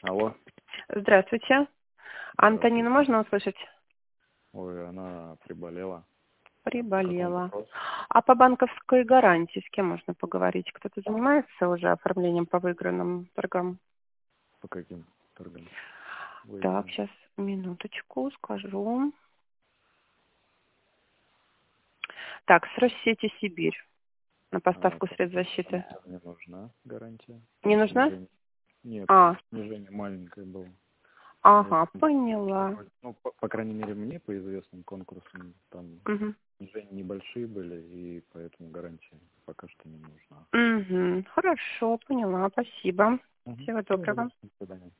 Алло, Здравствуйте. Антонину здравствуйте. можно услышать? Ой, она приболела. По какому Приболела. вопросу? А по банковской гарантии с кем можно поговорить? Кто-то занимается уже оформлением по выигранным торгам? По каким торгам Так, выигранным? сейчас минуточку скажу. Так, с Россети Сибирь на поставку Там средств защиты. мне нужна гарантия. Не Там нужна? снижение. Нет, А, снижение маленькое было. Ну, ага, поняла. ну, по крайней мере, мне по известным конкурсам там Угу. снижения небольшие были, и поэтому гарантия пока что не нужна. Угу. Хорошо, поняла, спасибо. Угу. Всего Всего доброго. доброго. До свидания.